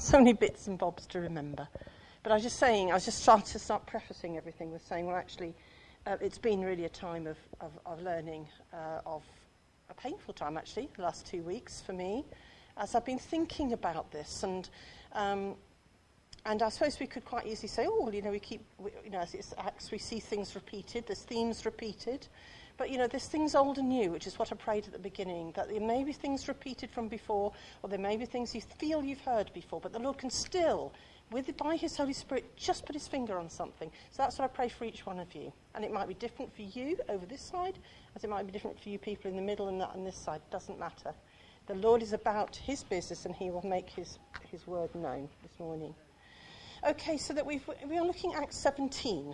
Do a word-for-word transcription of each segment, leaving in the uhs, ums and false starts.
so many bits and bobs to remember. But I was just saying, I was just starting to start prefacing everything with saying, well, actually, uh, it's been really a time of, of, of learning, uh, of a painful time, actually, the last two weeks for me, as I've been thinking about this. And um, and I suppose we could quite easily say, oh, well, you know, we keep, we, you know, as it's Acts, we see things repeated, there's themes repeated. But, you know, there's things old and new, which is what I prayed at the beginning, that there may be things repeated from before, or there may be things you feel you've heard before, but the Lord can still, with by his Holy Spirit, just put his finger on something. So that's what I pray for each one of you. And it might be different for you over this side, as it might be different for you people in the middle and that on this side. It doesn't matter. The Lord is about his business, and he will make his, his word known this morning. Okay, so that we've, we are looking at Acts seventeen.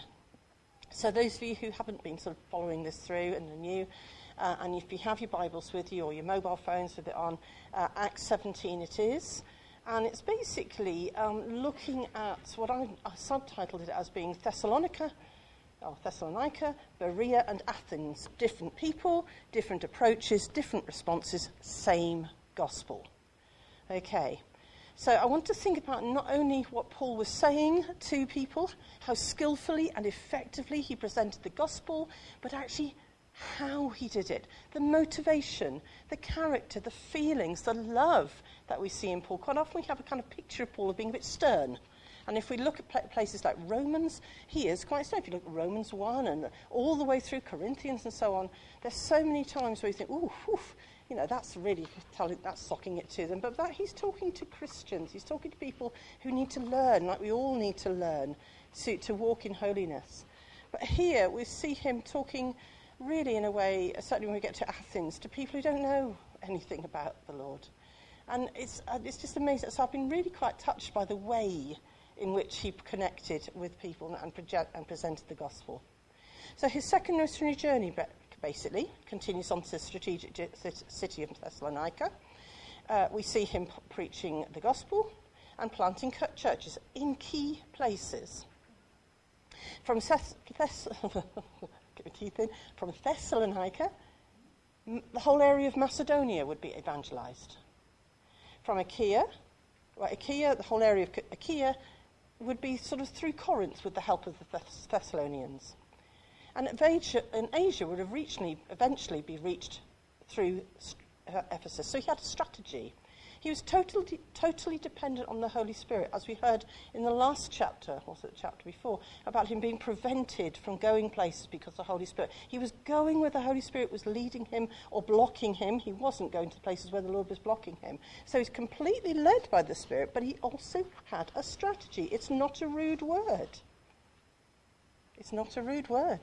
So those of you who haven't been sort of following this through and are new, uh, and if you have your Bibles with you or your mobile phones with it on, uh, Acts seventeen it is. And it's basically um, looking at what I, I subtitled it as being Thessalonica, or Thessalonica, Berea and Athens. Different people, different approaches, different responses, same gospel. Okay. So I want to think about not only what Paul was saying to people, how skillfully and effectively he presented the gospel, but actually how he did it, the motivation, the character, the feelings, the love that we see in Paul. Quite often we have a kind of picture of Paul of being a bit stern. And if we look at places like Romans, he is quite stern. If you look at Romans one and all the way through Corinthians and so on, there's so many times where you think, ooh, oof, you know, that's really telling, that's socking it to them. But that he's talking to Christians. He's talking to people who need to learn, like we all need to learn, to, to walk in holiness. But here we see him talking really in a way, certainly when we get to Athens, to people who don't know anything about the Lord. And it's uh, it's just amazing. So I've been really quite touched by the way in which he connected with people and, project, and presented the gospel. So his second missionary journey basically continues on to the strategic city of Thessalonica. Uh, we see him p- preaching the gospel and planting churches in key places. From Thess- Thess- get my teeth in. From Thessalonica, m- the whole area of Macedonia would be evangelized. From Achaia, well, Achaia, the whole area of Achaia would be sort of through Corinth with the help of the Thess- Thessalonians. And Asia, and Asia would have reached, eventually be reached through uh, Ephesus. So he had a strategy. He was totally, totally dependent on the Holy Spirit, as we heard in the last chapter, or the chapter before, about him being prevented from going places because of the Holy Spirit. He was going where the Holy Spirit was leading him or blocking him. He wasn't going to places where the Lord was blocking him. So he's completely led by the Spirit, but he also had a strategy. It's not a rude word. It's not a rude word.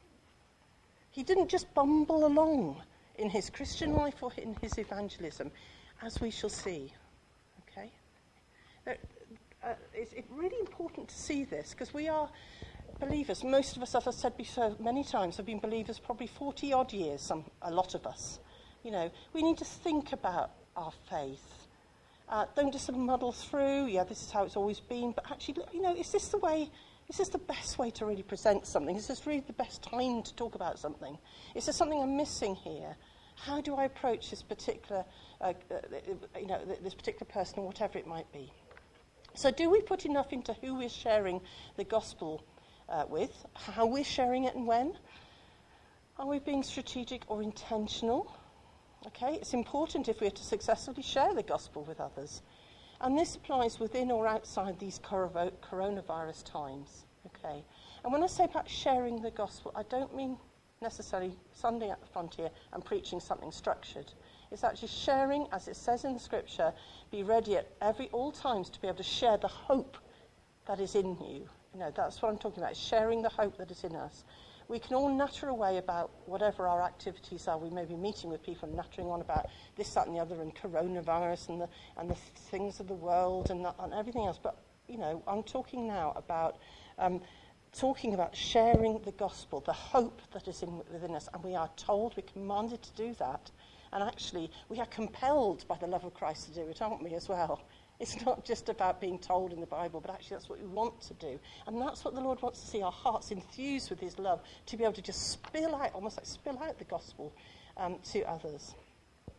He didn't just bumble along in his Christian life or in his evangelism, as we shall see. Okay? Uh, uh, it's, it's really important to see this, because we are believers. Most of us, as I've said before many times, have been believers probably forty-odd years, some, a lot of us. You know, we need to think about our faith. Uh, don't just sort of muddle through, yeah, this is how it's always been, but actually, you know, is this the way... Is this the best way to really present something? Is this really the best time to talk about something? Is there something I'm missing here? How do I approach this particular, uh, uh, you know, this particular person, or whatever it might be? So, do we put enough into who we're sharing the gospel uh, with, how we're sharing it, and when? Are we being strategic or intentional? Okay, it's important if we're to successfully share the gospel with others. And this applies within or outside these coronavirus times. Okay. And when I say about sharing the gospel, I don't mean necessarily Sunday at the frontier and preaching something structured. It's actually sharing, as it says in the scripture, be ready at every all times to be able to share the hope that is in you. You know, that's what I'm talking about, sharing the hope that is in us. We can all natter away about whatever our activities are. We may be meeting with people and nattering on about this, that, and the other, and coronavirus, and the and the things of the world, and, that, and everything else. But, you know, I'm talking now about um, talking about sharing the gospel, the hope that is in, within us. And we are told, we're commanded to do that. And actually, we are compelled by the love of Christ to do it, aren't we, as well? It's not just about being told in the Bible, but actually that's what we want to do. And that's what the Lord wants to see, our hearts infused with his love, to be able to just spill out, almost like spill out the gospel um, to others.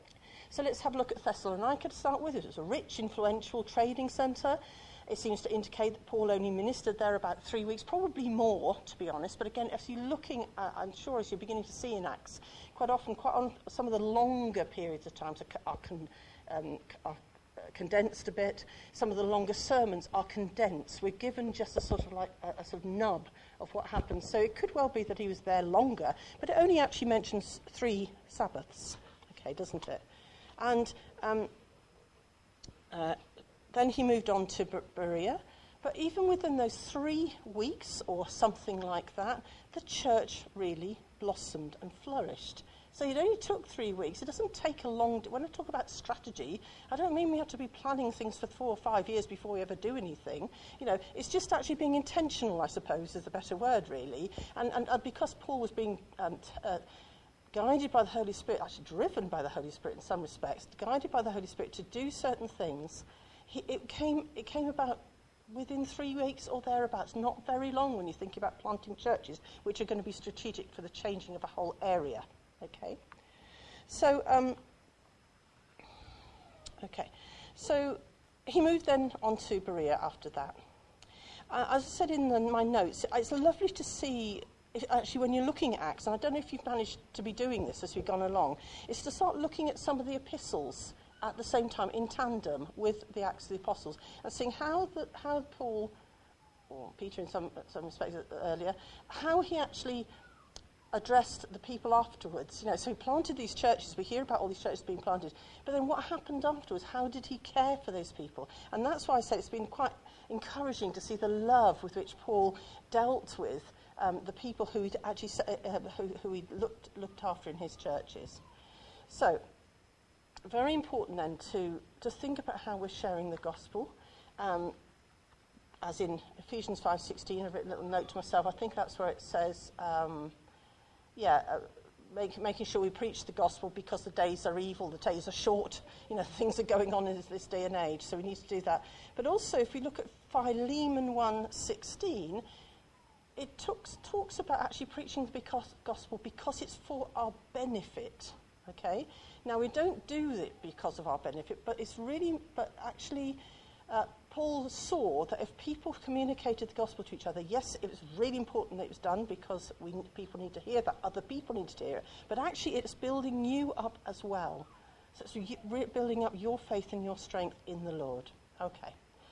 So let's have a look at Thessalonica to start with. It was a rich, influential trading centre. It seems to indicate that Paul only ministered there about three weeks, probably more, to be honest. But again, as you're looking at, I'm sure as you're beginning to see in Acts, quite often, quite on some of the longer periods of time are, are, con, um, are condensed a bit. Some of the longer sermons are condensed. We're given just a sort of like a, a sort of nub of what happened. So it could well be that he was there longer, but it only actually mentions three Sabbaths, okay, doesn't it? And um, uh, then he moved on to Berea. But even within those three weeks or something like that, the church really blossomed and flourished. So it only took three weeks. It doesn't take a long... When I talk about strategy, I don't mean we have to be planning things for four or five years before we ever do anything. You know, it's just actually being intentional, I suppose, is the better word, really. And, and uh, because Paul was being um, t- uh, guided by the Holy Spirit, actually driven by the Holy Spirit in some respects, guided by the Holy Spirit to do certain things, he, it came it came about within three weeks or thereabouts, not very long when you think about planting churches, which are going to be strategic for the changing of a whole area. Okay, so um, okay, so he moved then on to Berea after that. Uh, as I said in the, my notes, it's lovely to see, actually, when you're looking at Acts, and I don't know if you've managed to be doing this as we've gone along, is to start looking at some of the epistles at the same time in tandem with the Acts of the Apostles, and seeing how the, how Paul, or Peter in some some respects earlier, how he actually addressed the people afterwards. You know, so he planted these churches. We hear about all these churches being planted, but then what happened afterwards? How did he care for those people? And that's why I say it's been quite encouraging to see the love with which Paul dealt with um, the people who he actually uh, who, who he looked looked after in his churches. So, very important then to to think about how we're sharing the gospel. Um, as in Ephesians five sixteen, I've written a little note to myself. I think that's where it says. Um, Yeah, uh, make, making sure we preach the gospel because the days are evil, the days are short. You know, things are going on in this day and age, so we need to do that. But also, if we look at Philemon one sixteen, it talks, talks about actually preaching the gospel because it's for our benefit. Okay. Now we don't do it because of our benefit, but it's really, but actually. Uh, Paul saw that if people communicated the gospel to each other, yes, it was really important that it was done because we people need to hear that, other people need to hear it, but actually it's building you up as well. So it's re- building up your faith and your strength in the Lord. Okay.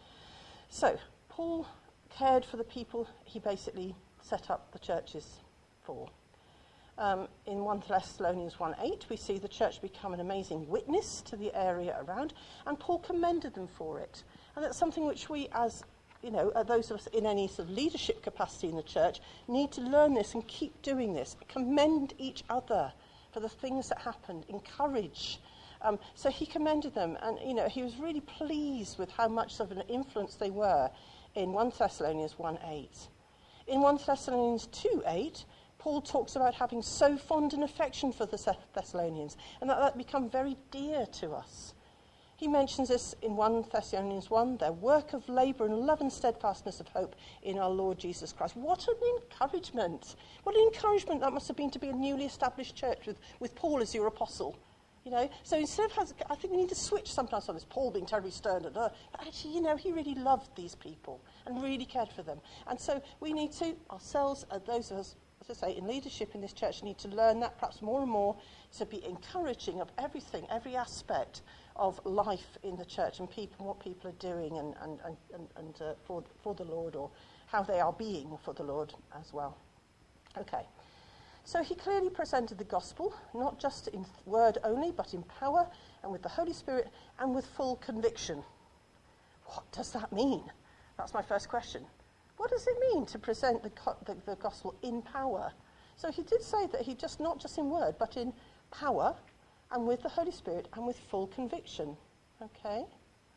So, Paul cared for the people he basically set up the churches for. Um, in First Thessalonians one eight, we see the church become an amazing witness to the area around, and Paul commended them for it. And that's something which we, as you know, uh, those of us in any sort of leadership capacity in the church, need to learn this and keep doing this. Commend each other for the things that happened. Encourage. Um, so he commended them, and you know, he was really pleased with how much of an influence they were in First Thessalonians one eight. In First Thessalonians two eight, Paul talks about having so fond an affection for the Thessalonians, and that that become very dear to us. He mentions this in First Thessalonians one, their work of labour and love and steadfastness of hope in our Lord Jesus Christ. What an encouragement. What an encouragement that must have been to be a newly established church with, with Paul as your apostle. You know, so instead of, has, I think we need to switch sometimes on this, Paul being terribly stern, and, uh, but actually, you know, he really loved these people and really cared for them. And so we need to, ourselves, uh, those of us, as I say, in leadership in this church, need to learn that perhaps more and more, to be encouraging of everything, every aspect of life in the church and people, what people are doing and, and, and, and, and uh, for, for the Lord, or how they are being for the Lord as well. Okay. So he clearly presented the gospel, not just in word only, but in power and with the Holy Spirit and with full conviction. What does that mean? That's my first question. What does it mean to present the, the, the gospel in power? So he did say that he just, not just in word, but in power and with the Holy Spirit and with full conviction. Okay?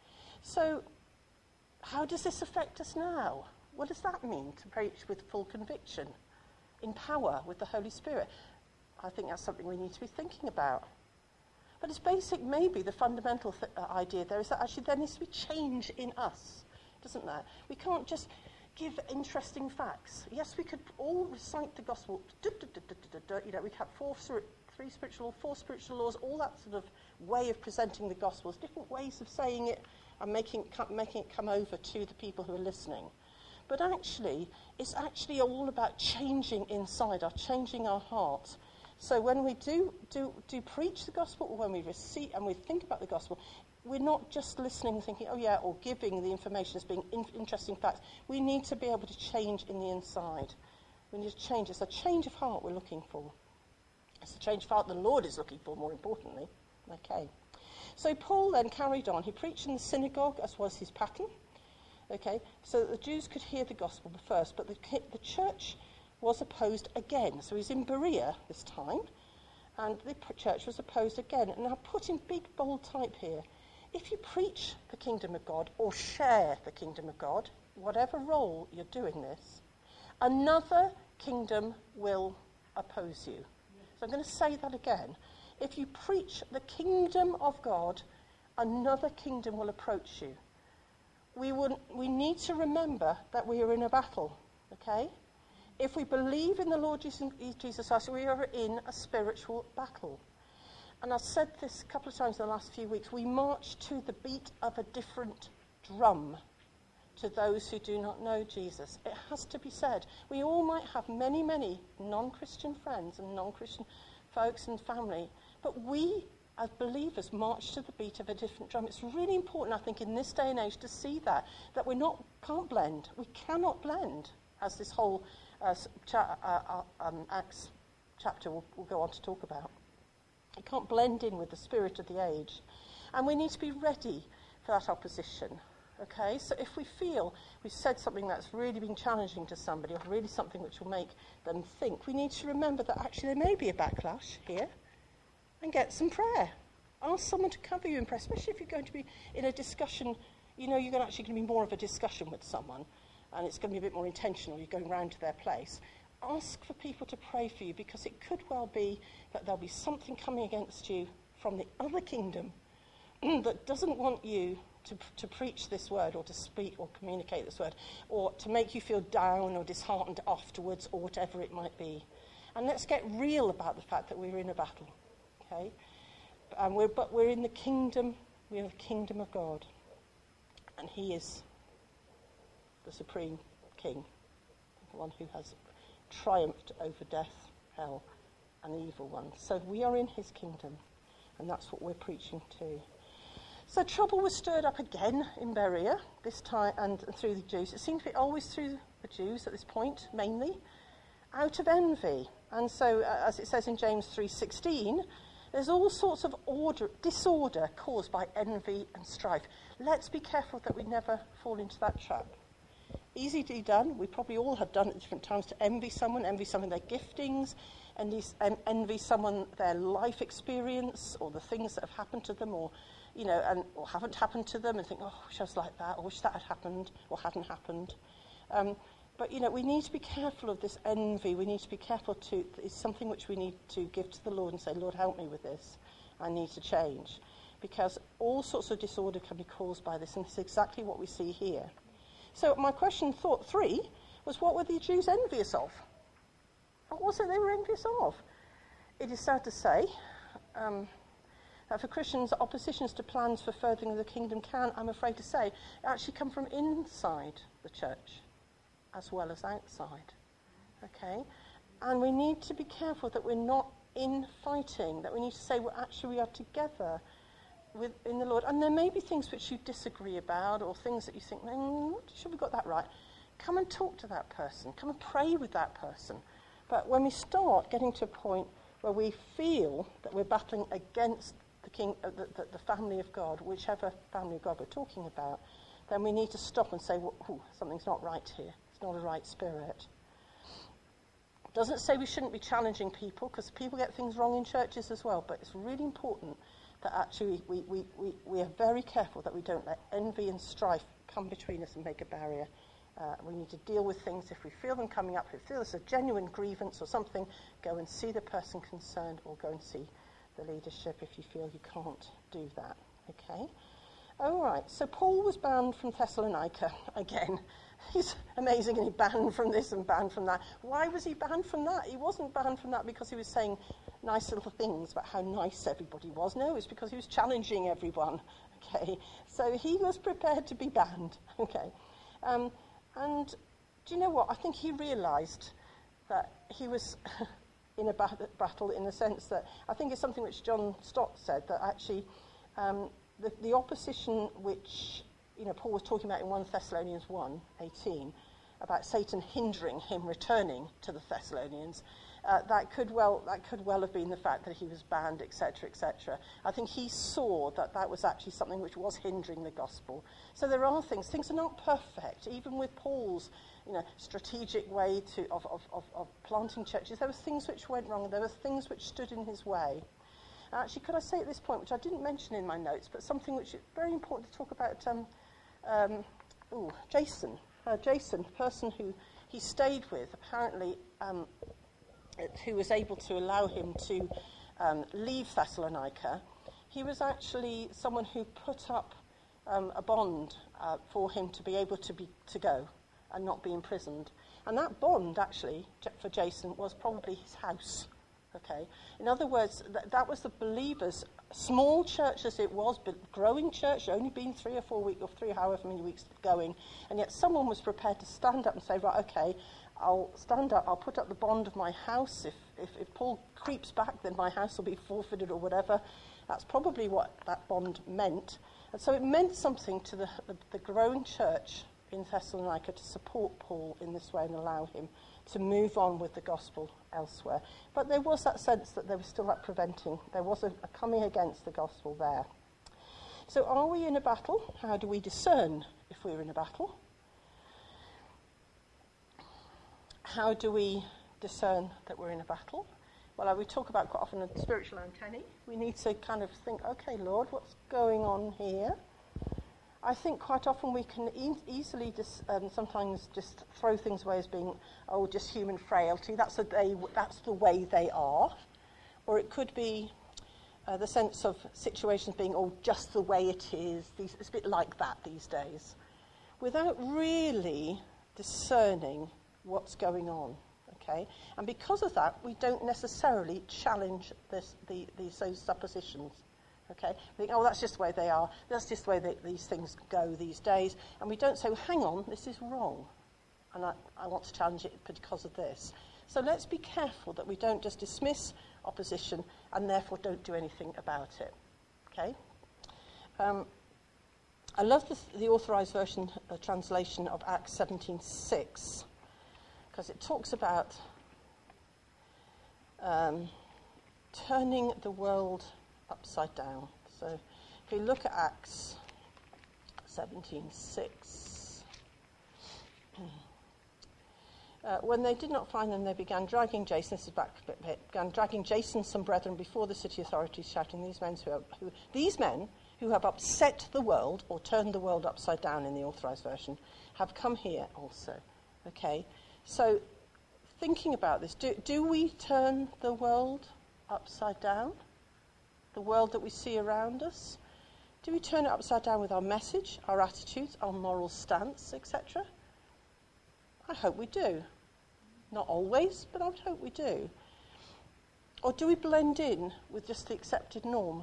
So how does this affect us now? What does that mean, to preach with full conviction? In power with the Holy Spirit? I think that's something we need to be thinking about. But it's basic, maybe the fundamental th- uh, idea there is that actually there needs to be change in us, doesn't there? We can't just give interesting facts. Yes, we could all recite the gospel, you know, we have four, three spiritual, four spiritual laws, all that sort of way of presenting the Gospels, different ways of saying it and making, making it come over to the people who are listening. But actually, it's actually all about changing inside, our changing our heart. So when we do, do, do preach the Gospel, or when we receive and we think about the Gospel, we're not just listening and thinking, oh yeah, or giving the information as being in- interesting facts. We need to be able to change in the inside. We need to change. It's a change of heart we're looking for. It's a change of heart the Lord is looking for, more importantly. Okay. So Paul then carried on. He preached in the synagogue, as was his pattern. Okay, so that the Jews could hear the gospel first, but the, the church was opposed again. So he's in Berea this time, and the church was opposed again. And now put in big, bold type here. If you preach the kingdom of God or share the kingdom of God, whatever role you're doing this, another kingdom will oppose you. So I'm going to say that again. If you preach the kingdom of God, another kingdom will approach you. We would, we need to remember that we are in a battle, okay? If we believe in the Lord Jesus, Jesus Christ, we are in a spiritual battle. And I've said this a couple of times in the last few weeks. We march to the beat of a different drum to those who do not know Jesus. It has to be said. We all might have many, many non-Christian friends and non-Christian folks and family, but we as believers march to the beat of a different drum. It's really important, I think, in this day and age to see that, that we not can't blend. We cannot blend, as this whole uh, cha- uh, uh, um, Acts chapter will, will go on to talk about. You can't blend in with the spirit of the age. And we need to be ready for that opposition. Okay, so if we feel we've said something that's really been challenging to somebody, or really something which will make them think, we need to remember that actually there may be a backlash here, and get some prayer. Ask someone to cover you in prayer, especially if you're going to be in a discussion. You know, you're actually going to be more of a discussion with someone, and it's going to be a bit more intentional. You're going round to their place. Ask for people to pray for you, because it could well be that there'll be something coming against you from the other kingdom that doesn't want you to, to preach this word, or to speak or communicate this word, or to make you feel down or disheartened afterwards, or whatever it might be. And let's get real about the fact that we're in a battle. Okay, and we're, but we're in the kingdom, we're in the kingdom of God, and he is the supreme king, the one who has triumphed over death, hell, and the evil one. So we are in his kingdom, and that's what we're preaching to. So trouble was stirred up again in Berea, this time, and, and through the Jews. It seems to be always through the Jews at this point, mainly, out of envy. And so, uh, as it says in James three sixteen, there's all sorts of order, disorder caused by envy and strife. Let's be careful that we never fall into that trap. Easily done. We probably all have done it at different times, to envy someone, envy someone their giftings, envy, envy someone their life experience, or the things that have happened to them, or you know, and or haven't happened to them, and think, oh, I wish I was like that, or wish that had happened, or hadn't happened. Um, But, you know, we need to be careful of this envy. We need to be careful to, it's something which we need to give to the Lord and say, Lord, help me with this. I need to change. Because all sorts of disorder can be caused by this, and it's exactly what we see here. So my question, thought three, was what were the Jews envious of? What was it they were envious of? It is sad to say um, that for Christians, oppositions to plans for furthering the kingdom can, I'm afraid to say, actually come from inside the church, as well as outside, okay? And we need to be careful that we're not infighting, that we need to say, well, actually we are together with, in the Lord. And there may be things which you disagree about, or things that you think, mm, should we got that right? Come and talk to that person. Come and pray with that person. But when we start getting to a point where we feel that we're battling against the, king, uh, the, the, the family of God, whichever family of God we're talking about, then we need to stop and say, well, ooh, something's not right here. It's not a right spirit. Doesn't say we shouldn't be challenging people, because people get things wrong in churches as well, but it's really important that actually we, we, we, we are very careful that we don't let envy and strife come between us and make a barrier. Uh, we need to deal with things. If we feel them coming up, if we feel there's a genuine grievance or something, go and see the person concerned, or go and see the leadership if you feel you can't do that. Okay? Oh, right. So Paul was banned from Thessalonica again. He's amazing, and he banned from this and banned from that. Why was he banned from that? He wasn't banned from that because he was saying nice little things about how nice everybody was. No, it's because he was challenging everyone. Okay, so he was prepared to be banned. Okay, um, and do you know what? I think he realised that he was in a bat- battle in the sense that I think it's something which John Stott said, that actually um, the, the opposition which you know Paul was talking about in First Thessalonians one eighteen about Satan hindering him returning to the Thessalonians. Uh, that could well that could well have been the fact that he was banned, et cetera, et cetera. I think he saw that that was actually something which was hindering the gospel. So there are things. Things are not perfect. Even with Paul's, you know, strategic way to of, of, of, of planting churches, there were things which went wrong. There were things which stood in his way. Actually, could I say at this point, which I didn't mention in my notes, but something which is very important to talk about. Um, um, ooh, Jason, uh, Jason, the person who he stayed with, apparently. Um, who was able to allow him to um, leave Thessalonica, he was actually someone who put up um, a bond uh, for him to be able to be to go and not be imprisoned. And that bond, actually, for Jason, was probably his house. Okay. In other words, th- that was the believers' small church as it was, but growing church, only been three or four weeks or three, however many weeks going, and yet someone was prepared to stand up and say, right, okay, I'll stand up, I'll put up the bond of my house. If, if, if Paul creeps back, then my house will be forfeited or whatever. That's probably what that bond meant. And so it meant something to the, the, the growing church in Thessalonica to support Paul in this way and allow him to move on with the gospel elsewhere. But there was that sense that there was still that preventing. There was a, a coming against the gospel there. So are we in a battle? How do we discern if we're in a battle? How do we discern that we're in a battle? Well, we talk about quite often a spiritual antennae. We need to kind of think, okay, Lord, what's going on here? I think quite often we can e- easily dis, um, sometimes just throw things away as being, oh, just human frailty. That's, a they, that's the way they are. Or it could be uh, the sense of situations being, oh, just the way it is. These, it's a bit like that these days. Without really discerning what's going on, okay? And because of that, we don't necessarily challenge this, the, these those suppositions, okay? We think, oh, that's just the way they are. That's just the way they, these things go these days. And we don't say, well, hang on, this is wrong. And I, I want to challenge it because of this. So let's be careful that we don't just dismiss opposition and therefore don't do anything about it, okay? Um, I love the, the Authorised Version uh, translation of Acts seventeen six. Because it talks about um, turning the world upside down. So if you look at Acts seventeen six, uh, when they did not find them, they began dragging Jason, this is back a bit, began dragging Jason, some brethren, before the city authorities, shouting, these men who, have, who these men who have upset the world, or turned the world upside down in the Authorised Version, have come here also. Okay? So, thinking about this, do, do we turn the world upside down? The world that we see around us? Do we turn it upside down with our message, our attitudes, our moral stance, et cetera? I hope we do. Not always, but I would hope we do. Or do we blend in with just the accepted norm?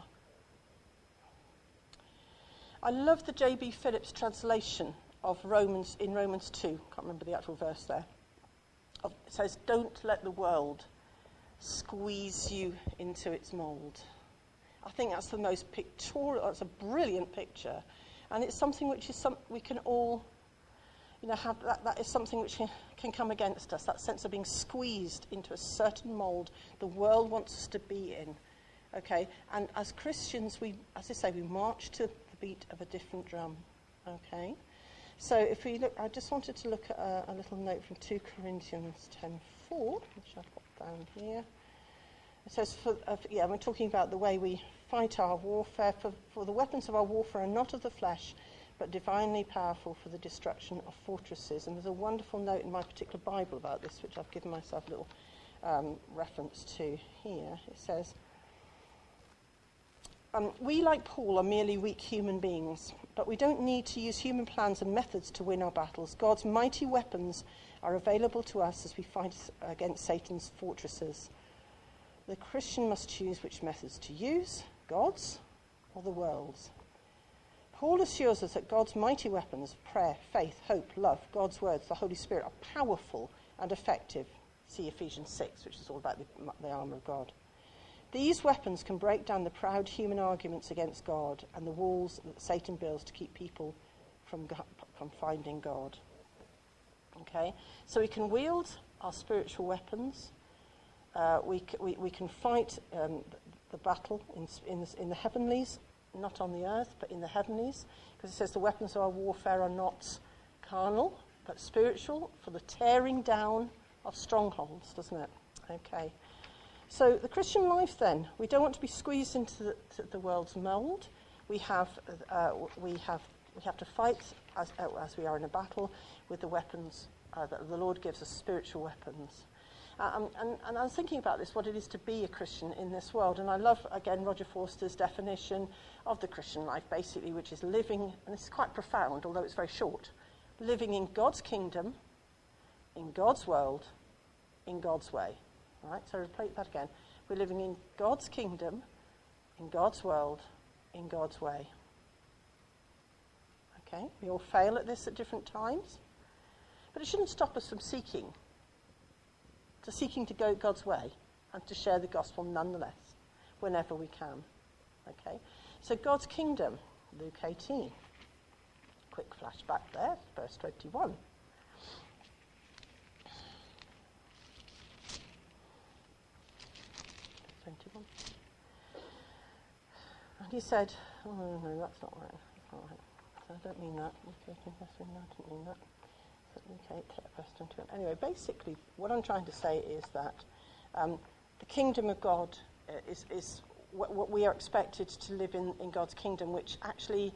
I love the J B Phillips translation of Romans in Romans two. Can't remember the actual verse there. It says, don't let the world squeeze you into its mould. I think that's the most pictorial, it's a brilliant picture. And it's something which is some, we can all, you know, have, that, that is something which can, can come against us, that sense of being squeezed into a certain mould the world wants us to be in. Okay? And as Christians, we, as I say, we march to the beat of a different drum. Okay? So if we look, I just wanted to look at a, a little note from two Corinthians ten four, which I've got down here. It says, for, uh, for, yeah, we're talking about the way we fight our warfare. For, for the weapons of our warfare are not of the flesh, but divinely powerful for the destruction of fortresses. And there's a wonderful note in my particular Bible about this, which I've given myself a little um, reference to here. It says, Um, we, like Paul, are merely weak human beings, But we don't need to use human plans and methods to win our battles. God's mighty weapons are available to us as we fight against Satan's fortresses. The Christian must choose which methods to use, God's or the world's. Paul assures us that God's mighty weapons of prayer, faith, hope, love, God's words, the Holy Spirit are powerful and effective. See Ephesians six, which is all about the, the armour of God. These weapons can break down the proud human arguments against God and the walls that Satan builds to keep people from, from finding God. Okay, so we can wield our spiritual weapons. Uh, we, c- we we can fight um, the battle in, in, the, in the heavenlies, not on the earth, but in the heavenlies, because it says the weapons of our warfare are not carnal, but spiritual, for the tearing down of strongholds, doesn't it? Okay. So the Christian life, then, we don't want to be squeezed into the, to the world's mould. We have uh, we have we have to fight as uh, as we are in a battle with the weapons uh, that the Lord gives us, spiritual weapons. Um, and, and I was thinking about this, what it is to be a Christian in this world. And I love, again, Roger Forster's definition of the Christian life, basically, which is living, and this is quite profound, although it's very short, living in God's kingdom, in God's world, in God's way. All right, so repeat that again. We're living in God's kingdom, in God's world, in God's way. Okay, we all fail at this at different times, but it shouldn't stop us from seeking, to seeking to go God's way and to share the gospel nonetheless, whenever we can. Okay, so God's kingdom, Luke eighteen. Quick flashback there, verse twenty-one. twenty-one. And he said, oh, no, no, that's not right. That's not right. So I don't mean that. Okay, I didn't mean that. Okay, verse twenty-one. Anyway, basically, what I'm trying to say is that um, the kingdom of God uh, is, is what, what we are expected to live in, in God's kingdom, which actually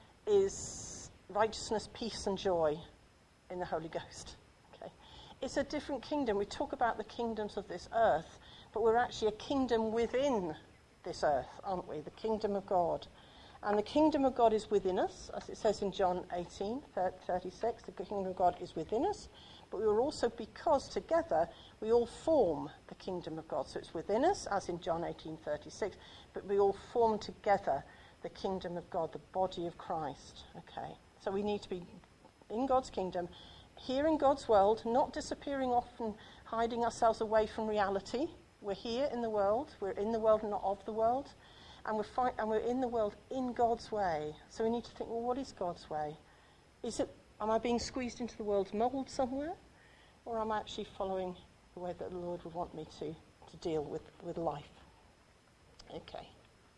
is righteousness, peace, and joy in the Holy Ghost. Okay, it's a different kingdom. We talk about the kingdoms of this earth, but we're actually a kingdom within this earth, aren't we? The kingdom of God. And the kingdom of God is within us, as it says in John eighteen, thirty-six, the kingdom of God is within us, but we are also, because together we all form the kingdom of God. So it's within us, as in John eighteen, thirty-six, but we all form together the kingdom of God, the body of Christ. Okay, so we need to be in God's kingdom, here in God's world, not disappearing off and hiding ourselves away from reality. We're here in the world, we're in the world, not of the world. And we're, fight, and we're in the world in God's way. So we need to think, well, what is God's way? Is it, am I being squeezed into the world's mould somewhere? Or am I actually following the way that the Lord would want me to, to deal with, with life? Okay.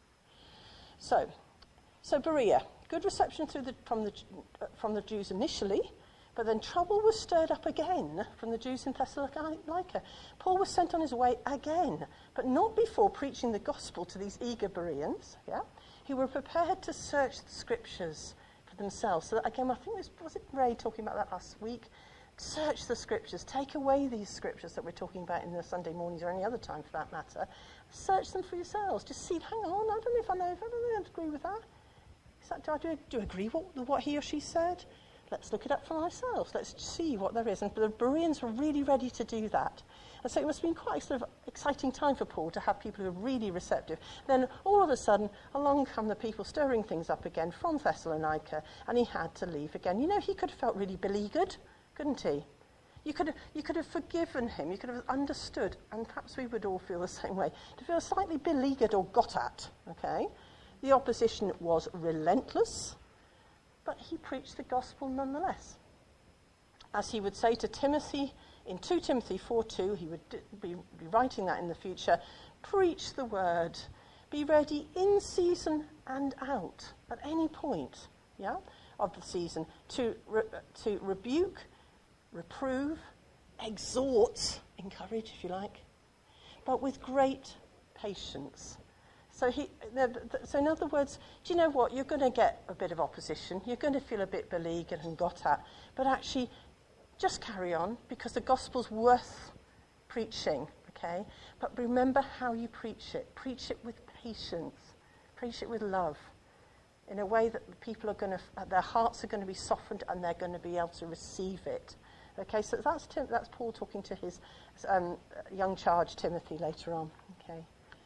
So, so Berea, good reception through the, from, the, uh, from the Jews initially, but then trouble was stirred up again from the Jews in Thessalonica. Paul was sent on his way again, but not before preaching the gospel to these eager Bereans, yeah, who were prepared to search the scriptures for themselves. So that, again, I think this was it Ray talking about that last week. Search the scriptures. Take away these scriptures that we're talking about in the Sunday mornings or any other time for that matter. Search them for yourselves. Just see, hang on, I don't know if I know, if I don't know if I agree with that. Is that do I do, do I agree with what, what he or she said? Let's look it up for ourselves. Let's see what there is. And the Bereans were really ready to do that. And so it must have been quite a sort of exciting time for Paul to have people who are really receptive. Then all of a sudden, along come the people stirring things up again from Thessalonica, and he had to leave again. You know, he could have felt really beleaguered, couldn't he? You could have, you could have forgiven him. You could have understood, and perhaps we would all feel the same way, to feel slightly beleaguered or got at, okay? The opposition was relentless, but he preached the gospel nonetheless. As he would say to Timothy in two Timothy four two, he would d- be, be writing that in the future, preach the word, be ready in season and out, at any point, yeah, of the season, to re- to rebuke, reprove, exhort, encourage, if you like, but with great patience. So he, so in other words, do you know what? You're going to get a bit of opposition. You're going to feel a bit beleaguered and got at. But actually, just carry on, because the gospel's worth preaching, okay? But remember how you preach it. Preach it with patience. Preach it with love. in a way that the people are going to, their hearts are going to be softened and they're going to be able to receive it. Okay, so that's Tim, that's Paul talking to his um, young charge Timothy later on. Okay,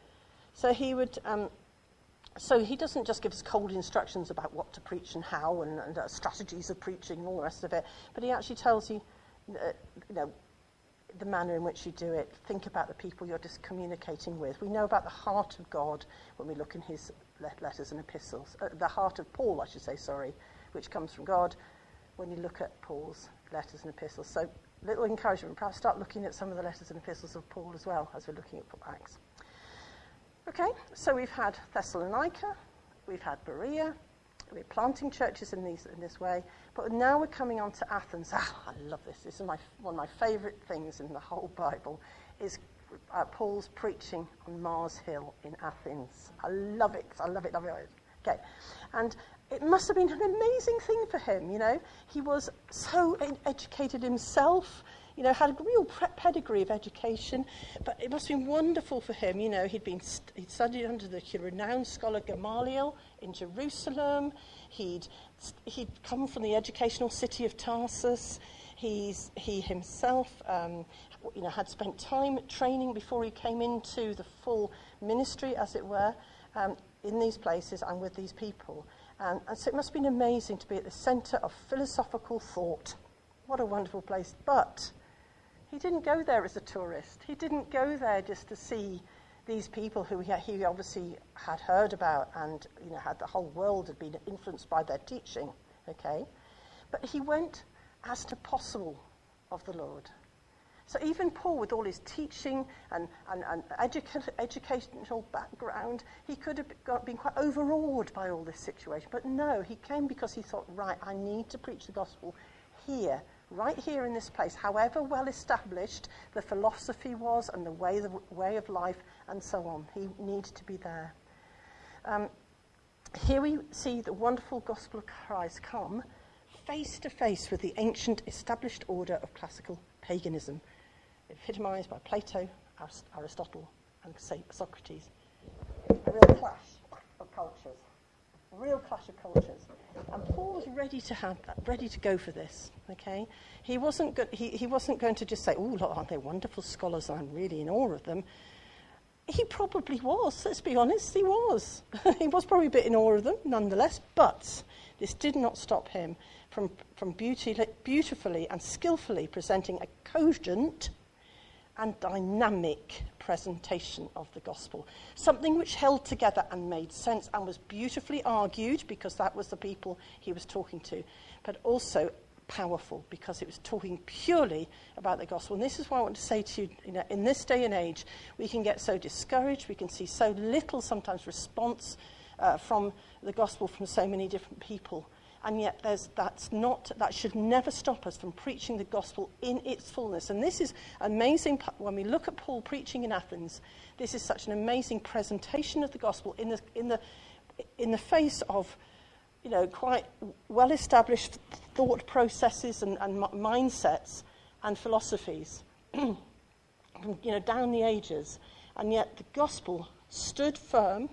so he would, um, so he doesn't just give us cold instructions about what to preach and how and, and uh, strategies of preaching and all the rest of it, but he actually tells you, uh, you know, the manner in which you do it. Think about the people you're just communicating with. We know about the heart of God when we look in his letters and epistles. Uh, the heart of Paul, I should say, sorry, which comes from God when you look at Paul's letters and epistles. So, little encouragement. Perhaps start looking at some of the letters and epistles of Paul as well as we're looking at Acts. Okay, so we've had Thessalonica, we've had Berea, we're planting churches in these in this way, but now we're coming on to Athens. Ah, I love this. This is my one of my favourite things in the whole Bible, is uh, Paul's preaching on Mars Hill in Athens. I love it. I love it. Love it. Okay, and it must have been an amazing thing for him. You know, he was so educated himself. You know, had a real pre- pedigree of education, but it must have been wonderful for him. You know, he'd been st- he'd studied under the renowned scholar Gamaliel in Jerusalem. He'd he'd come from the educational city of Tarsus. He's he himself, um, you know, had spent time training before he came into the full ministry, as it were, um, in these places and with these people. And, and so it must have been amazing to be at the centre of philosophical thought. What a wonderful place! But he didn't go there as a tourist. He didn't go there just to see these people who he, he obviously had heard about, and you know, had the whole world had been influenced by their teaching. Okay, but he went as an apostle of the Lord. So even Paul, with all his teaching and, and, and educa- educational background, he could have got, been quite overawed by all this situation. But no, he came because he thought, right, I need to preach the gospel here, right here in this place, however well established the philosophy was and the way, the way of life and so on. He needed to be there. Um, here we see the wonderful gospel of Christ come face to face with the ancient established order of classical paganism, epitomised by Plato, Arist- Aristotle and Socrates. A real clash of cultures. A real clash of cultures. And Paul was ready to have that, ready to go for this. Okay, he wasn't go- he, he wasn't going to just say, "Oh, look, aren't they wonderful scholars? I'm really in awe of them." He probably was. Let's be honest, he was. He was probably a bit in awe of them, nonetheless. But this did not stop him from from beauty, beautifully and skillfully presenting a cogent and dynamic presentation of the gospel. Something which held together and made sense and was beautifully argued, because that was the people he was talking to, but also powerful because it was talking purely about the gospel. And this is why I want to say to you, you know, in this day and age, we can get so discouraged, we can see so little sometimes response uh, from the gospel from so many different people. And yet there's, that's not, that should never stop us from preaching the gospel in its fullness. And this is amazing. When we look at Paul preaching in Athens, this is such an amazing presentation of the gospel in the in the in the face of, you know, quite well-established thought processes and, and m- mindsets and philosophies, you know, down the ages. And yet the gospel stood firm.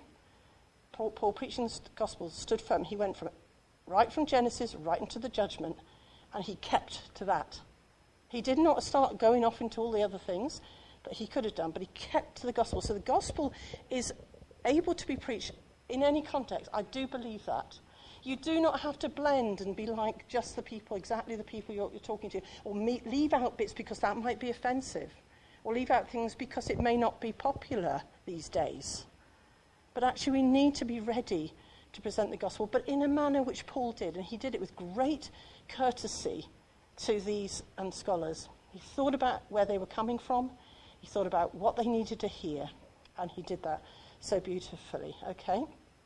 Paul, Paul preaching the gospel stood firm. He went from right from Genesis, right into the judgment, and he kept to that. He did not start going off into all the other things that he could have done, but he kept to the gospel. So the gospel is able to be preached in any context. I do believe that. You do not have to blend and be like just the people, exactly the people you're, you're talking to, or meet, leave out bits because that might be offensive, or leave out things because it may not be popular these days. But actually we need to be ready to present the gospel, but in a manner which Paul did, and he did it with great courtesy to these um, scholars. He thought about where they were coming from, he thought about what they needed to hear, and he did that so beautifully. Okay,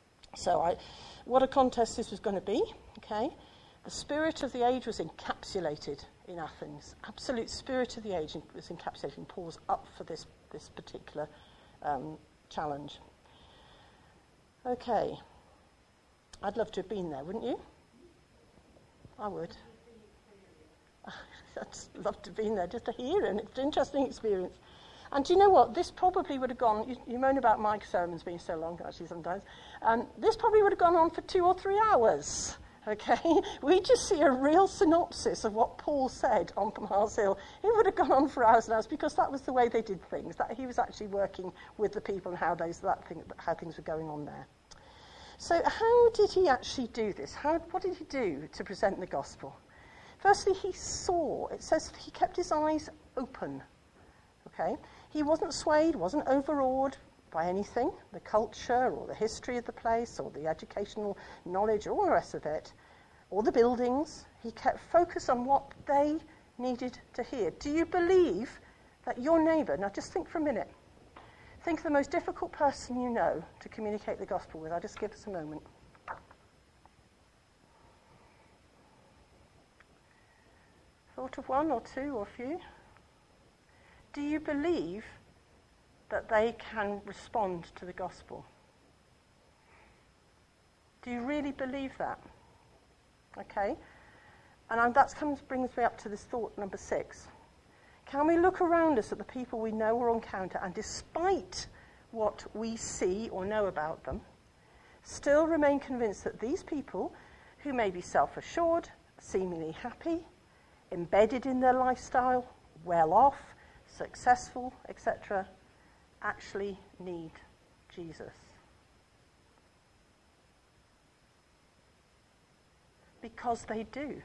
so I, what a contest this was going to be. Okay, the spirit of the age was encapsulated in Athens. Absolute spirit of the age was encapsulated, and Paul was up for this this particular um, challenge. Okay. I'd love to have been there, wouldn't you? I would. I'd love to have been there just to hear it. It's an interesting experience. And do you know what? This probably would have gone, you, you moan about my sermons being so long, actually, sometimes. Um, this probably would have gone on for two or three hours, okay? We just see a real synopsis of what Paul said on Mars Hill. It would have gone on for hours and hours because that was the way they did things, that he was actually working with the people and how, those, that thing, how things were going on there. So how did he actually do this? How, what did he do to present the gospel? Firstly, he saw. It says he kept his eyes open. Okay? He wasn't swayed, wasn't overawed by anything, the culture or the history of the place or the educational knowledge or all the rest of it, or the buildings. He kept focused on what they needed to hear. Do you believe that your neighbour, now just think for a minute, think of the most difficult person you know to communicate the gospel with. I'll just give us a moment. Thought of one or two or a few? Do you believe that they can respond to the gospel? Do you really believe that? Okay? And that comes, brings me up to this thought number six. Can we look around us at the people we know or encounter, and despite what we see or know about them, still remain convinced that these people, who may be self-assured, seemingly happy, embedded in their lifestyle, well off, successful, et cetera, actually need Jesus? Because they do.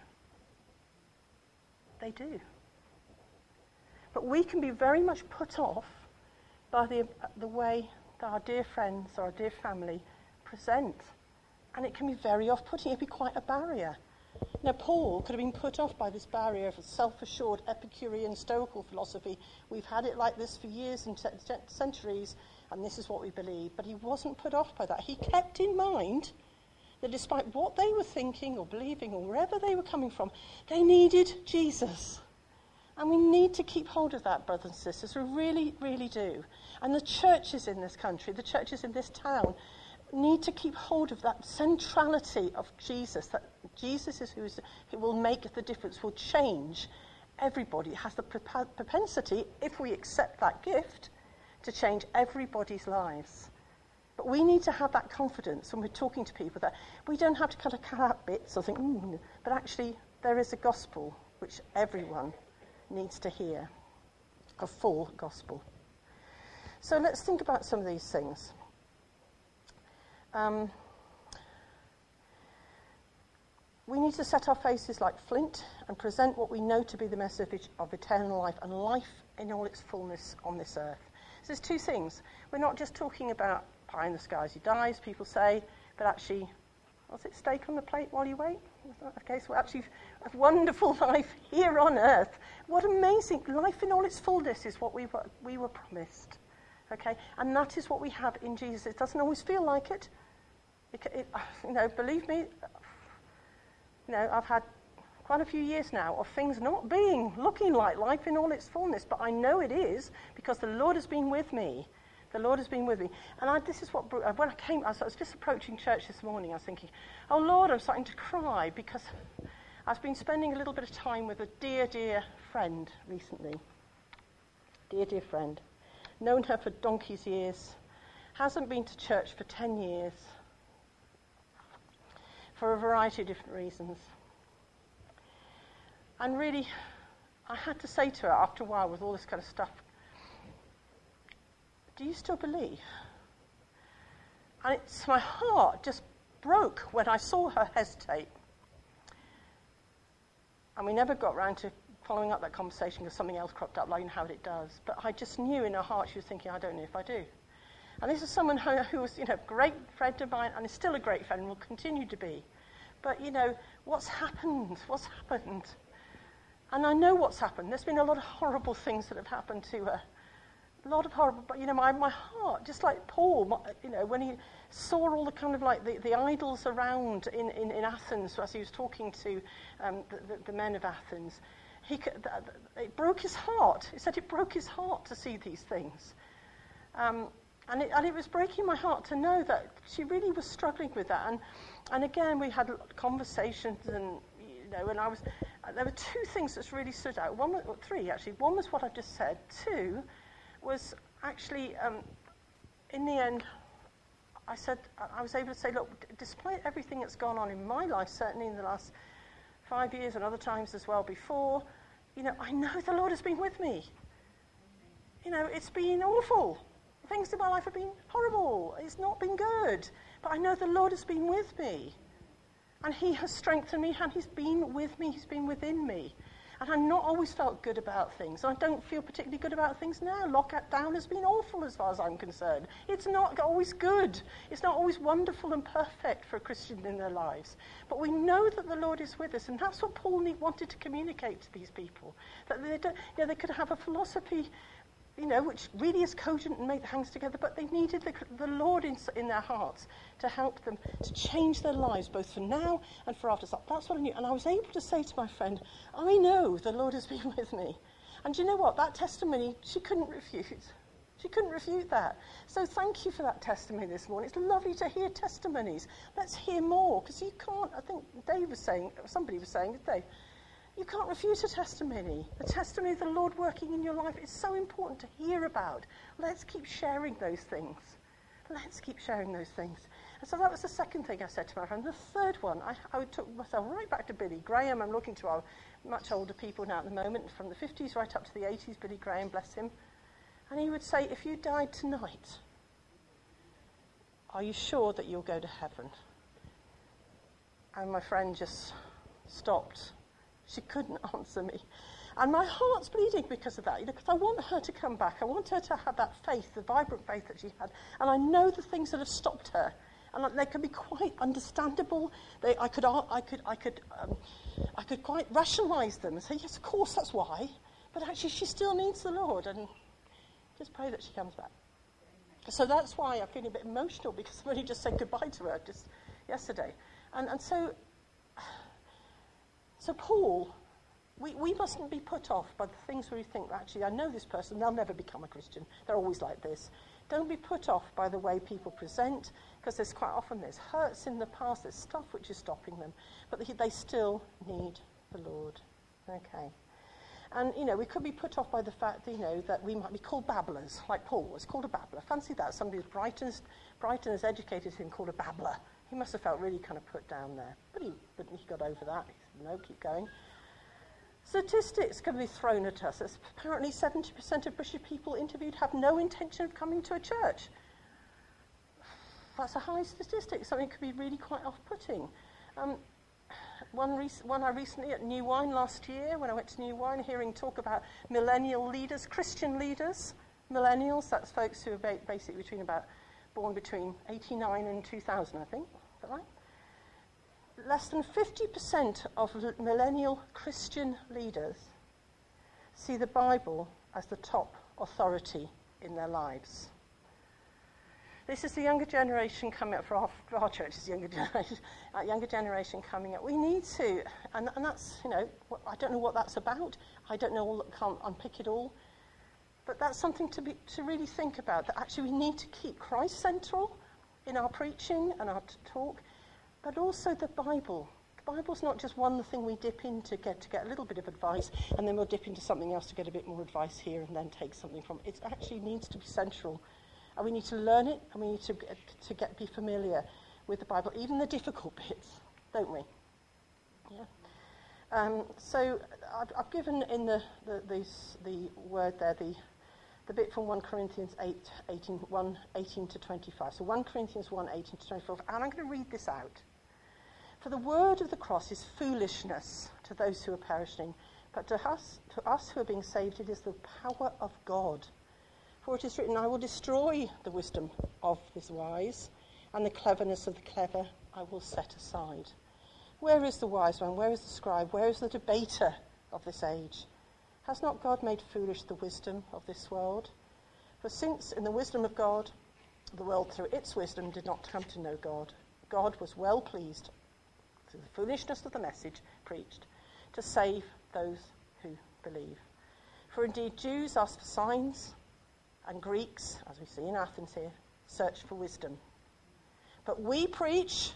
They do. But we can be very much put off by the, the way that our dear friends or our dear family present. And it can be very off-putting. It can be quite a barrier. Now, Paul could have been put off by this barrier of self-assured Epicurean Stoical philosophy. We've had it like this for years and centuries, and this is what we believe. But he wasn't put off by that. He kept in mind that despite what they were thinking or believing or wherever they were coming from, they needed Jesus. And we need to keep hold of that, brothers and sisters. We really, really do. And the churches in this country, the churches in this town, need to keep hold of that centrality of Jesus, that Jesus is who, is, who will make the difference, will change everybody. It has the propensity, if we accept that gift, to change everybody's lives. But we need to have that confidence when we're talking to people that we don't have to kind of cut out bits or think, mm, but actually there is a gospel which everyone needs to hear, a full gospel. So let's think about some of these things. Um, we need to set our faces like flint and present what we know to be the message of eternal life and life in all its fullness on this earth. So there's two things. We're not just talking about pie in the sky as you die, as people say, but actually, was it steak on the plate while you wait? Okay, so actually a wonderful life here on earth. What amazing life in all its fullness is what we were, we were promised. Okay, and that is what we have in Jesus. It doesn't always feel like it. It, it you know, believe me, you know, I've had quite a few years now of things not being, looking like life in all its fullness, but I know it is because the Lord has been with me. The Lord has been with me. And I, this is what, when I came, I was, I was just approaching church this morning, I was thinking, oh Lord, I'm starting to cry because I've been spending a little bit of time with a dear, dear friend recently. Dear, dear friend. Known her for donkey's years. Hasn't been to church for ten years. For a variety of different reasons. And really, I had to say to her after a while with all this kind of stuff, do you still believe? And it's, my heart just broke when I saw her hesitate. And we never got round to following up that conversation because something else cropped up, like how it does. But I just knew in her heart she was thinking, I don't know if I do. And this is someone who, who was, you know, a great friend of mine and is still a great friend and will continue to be. But, you know, what's happened? What's happened? And I know what's happened. There's been a lot of horrible things that have happened to her. A lot of horrible, but, you know, my, my heart, just like Paul, my, you know, when he saw all the kind of like the, the idols around in, in, in Athens as he was talking to um, the, the, the men of Athens, he could, it broke his heart. He said it broke his heart to see these things. Um, and, it, and it was breaking my heart to know that she really was struggling with that. And, and again, we had conversations and, you know, and I was, there were two things that really stood out. One was, well, three actually. One was what I just said. Two was actually, um, in the end, I said, I was able to say, look, despite everything that's gone on in my life, certainly in the last five years and other times as well before, you know, I know the Lord has been with me. You know, it's been awful. Things in my life have been horrible. It's not been good. But I know the Lord has been with me. And he has strengthened me, and he's been with me. He's been within me. And I've not always felt good about things. I don't feel particularly good about things now. Lockdown has been awful as far as I'm concerned. It's not always good. It's not always wonderful and perfect for a Christian in their lives. But we know that the Lord is with us, and that's what Paul wanted to communicate to these people. That they, don't, you know, they could have a philosophy, you know, which really is cogent and make the hands together, but they needed the, the Lord in, in their hearts to help them to change their lives, both for now and for after. So that's what I knew. And I was able to say to my friend, I know the Lord has been with me. And do you know what? That testimony, she couldn't refute. She couldn't refute that. So thank you for that testimony this morning. It's lovely to hear testimonies. Let's hear more, because you can't, I think Dave was saying, somebody was saying, Dave, you can't refuse a testimony. The testimony of the Lord working in your life is so important to hear about. Let's keep sharing those things. Let's keep sharing those things. And so that was the second thing I said to my friend. The third one, I, I took myself right back to Billy Graham. I'm looking to our much older people now at the moment, from the fifties right up to the eighties, Billy Graham, bless him. And he would say, if you died tonight, are you sure that you'll go to heaven? And my friend just stopped. She couldn't answer me. And my heart's bleeding because of that, you know, because I want her to come back. I want her to have that faith, the vibrant faith that she had. And I know the things that have stopped her. And they can be quite understandable. They, I could, I could, I could, um, I could quite rationalise them and say, yes, of course, that's why. But actually, she still needs the Lord, and just pray that she comes back. So that's why I feel a bit emotional, because somebody just said goodbye to her just yesterday. And and so, so Paul, we, we mustn't be put off by the things where we think, actually, I know this person, they'll never become a Christian. They're always like this. Don't be put off by the way people present, because there's quite often there's hurts in the past, there's stuff which is stopping them, but they, they still need the Lord. Okay. And, you know, we could be put off by the fact that, you know, that we might be called babblers, like Paul was called a babbler. Fancy that, somebody as bright and, bright and as educated as him called a babbler. He must have felt really kind of put down there. But he, but he got over that. He said, no, keep going. Statistics can be thrown at us. It's apparently seventy percent of British people interviewed have no intention of coming to a church. That's a high statistic. Something could be really quite off-putting. Um, one, rec- one I recently at New Wine last year, when I went to New Wine, hearing talk about millennial leaders, Christian leaders. Millennials, that's folks who are ba- basically between about born between eighty-nine and two thousand, I think. Is that right? Less than fifty percent of l- millennial Christian leaders see the Bible as the top authority in their lives. This is the younger generation coming up, for our, for our church, is the younger generation, uh, younger generation coming up. We need to, and, and that's, you know, what, I don't know what that's about. I don't know, all, can't unpick it all. But that's something to be to really think about, that actually we need to keep Christ central in our preaching and our t- talk, but also the Bible. The Bible's not just one thing we dip into get to get a little bit of advice, and then we'll dip into something else to get a bit more advice here and then take something from it. It actually needs to be central. And we need to learn it, and we need to get, to get be familiar with the Bible, even the difficult bits, don't we? Yeah. Um, so I've, I've given in the the, the the word there the the bit from First Corinthians eight, eighteen, one, eighteen to twenty-five. So First Corinthians one, eighteen to twenty-five, and I'm going to read this out. For the word of the cross is foolishness to those who are perishing, but to us, to us who are being saved, it is the power of God. For it is written, I will destroy the wisdom of this wise, and the cleverness of the clever I will set aside. Where is the wise man? Where is the scribe? Where is the debater of this age? Has not God made foolish the wisdom of this world? For since in the wisdom of God, the world through its wisdom did not come to know God, God was well pleased, through the foolishness of the message preached, to save those who believe. For indeed Jews ask for signs, and Greeks, as we see in Athens here, search for wisdom. But we preach,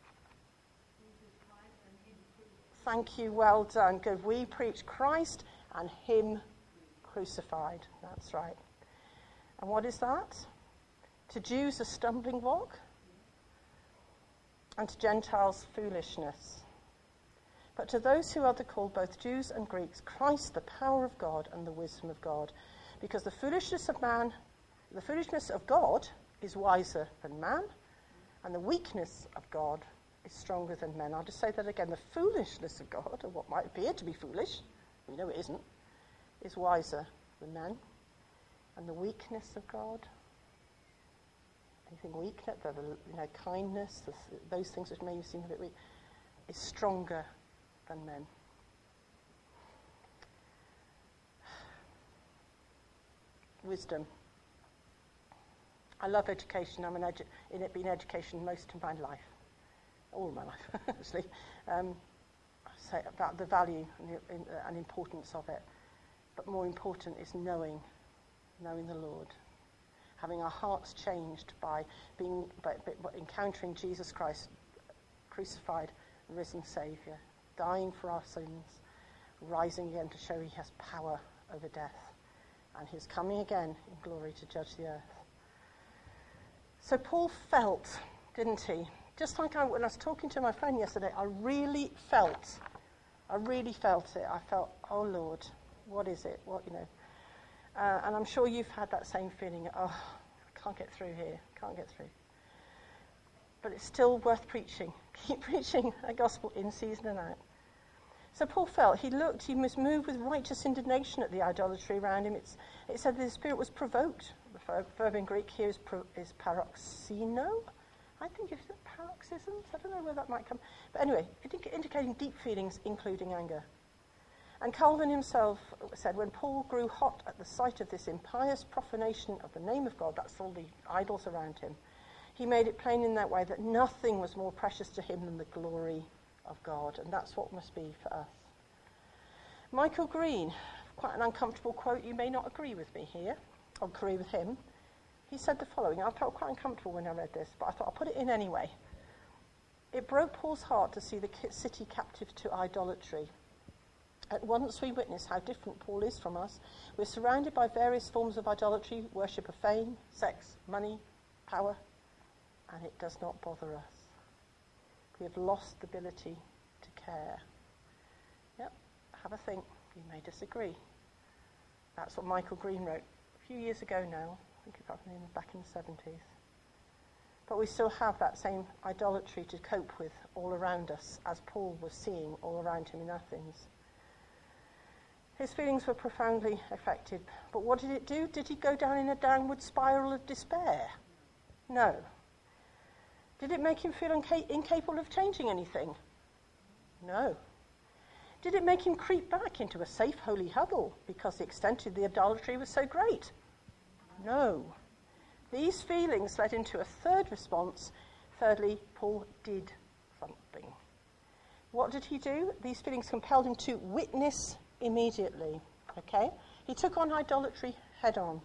thank you, well done, good. We preach Christ and him crucified. That's right. And what is that? To Jews, a stumbling block, and to Gentiles, foolishness. But to those who are the called, both Jews and Greeks, Christ, the power of God and the wisdom of God. Because the foolishness of man, the foolishness of God is wiser than man, and the weakness of God is stronger than men. I'll just say that again. The foolishness of God, or what might appear to be foolish, we know it isn't, is wiser than men. And the weakness of God, anything weak, the, the, you know, kindness, the, those things which may seem a bit weak, is stronger than men. Wisdom. I love education. I'm an edu- in it been education most of my life, all of my life, actually. Um, I say about the value and, the, in, uh, and importance of it, but more important is knowing, knowing the Lord, having our hearts changed by being, by, by encountering Jesus Christ, crucified, risen Saviour, dying for our sins, rising again to show He has power over death. And He's coming again in glory to judge the earth. So Paul felt, didn't he? Just like I, when I was talking to my friend yesterday, I really felt, I really felt it. I felt, oh Lord, what is it? What, you know? Uh, and I'm sure you've had that same feeling. Oh, I can't get through here. Can't get through. But it's still worth preaching. Keep preaching a gospel in season and out. So Paul felt, he looked, he was moved with righteous indignation at the idolatry around him. It's, it said the Spirit was provoked. The verb in Greek here is, pro, is paroxino. I think it's paroxysms. I don't know where that might come. But anyway, indicating deep feelings, including anger. And Calvin himself said, when Paul grew hot at the sight of this impious profanation of the name of God, that's all the idols around him, he made it plain in that way that nothing was more precious to him than the glory of God, and that's what must be for us. Michael Green, quite an uncomfortable quote. You may not agree with me here, or agree with him. He said the following. I felt quite uncomfortable when I read this, but I thought I'll put it in anyway. It broke Paul's heart to see the city captive to idolatry. At once we witness how different Paul is from us. We're surrounded by various forms of idolatry, worship of fame, sex, money, power, and it does not bother us. We have lost the ability to care. Yep, have a think. You may disagree. That's what Michael Green wrote a few years ago now. I think it was back in the seventies. But we still have that same idolatry to cope with all around us, as Paul was seeing all around him in Athens. His feelings were profoundly affected. But what did it do? Did he go down in a downward spiral of despair? No. Did it make him feel inca- incapable of changing anything? No. Did it make him creep back into a safe, holy huddle because the extent of the idolatry was so great? No. These feelings led into a third response. Thirdly, Paul did something. What did he do? These feelings compelled him to witness immediately. Okay? He took on idolatry head on.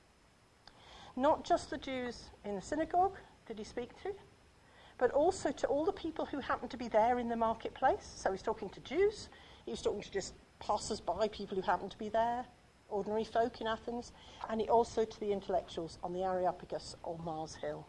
Not just the Jews in the synagogue did he speak to, but also to all the people who happened to be there in the marketplace. So he's talking to Jews, he was talking to just passers-by, people who happened to be there, ordinary folk in Athens, and he also to the intellectuals on the Areopagus or Mars Hill.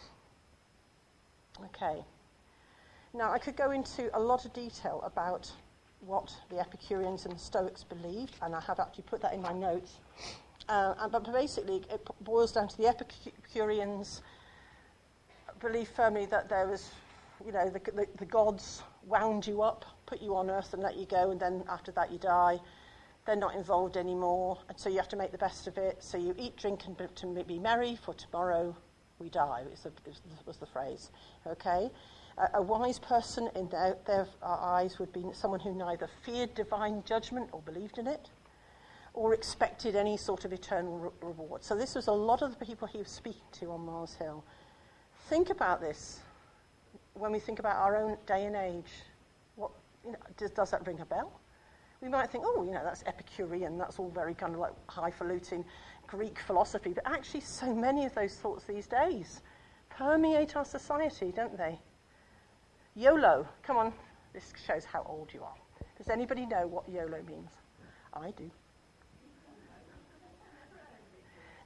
Okay. Now, I could go into a lot of detail about what the Epicureans and the Stoics believed, and I have actually put that in my notes. Uh, but basically, it boils down to the Epicureans believe firmly that there was, you know, the, the, the gods wound you up, put you on earth and let you go, and then after that you die. They're not involved anymore, and so you have to make the best of it. So you eat, drink, and be, to be merry, for tomorrow we die, was the, was the phrase. Okay? A, a wise person in their, their eyes would be someone who neither feared divine judgment or believed in it, or expected any sort of eternal re- reward. So this was a lot of the people he was speaking to on Mars Hill. Think about this when we think about our own day and age. What, you know, does, does that ring a bell? We might think, oh, you know, that's Epicurean, that's all very kind of like highfalutin Greek philosophy, but actually so many of those thoughts these days permeate our society, don't they? YOLO, come on, this shows how old you are. Does anybody know what YOLO means? I do.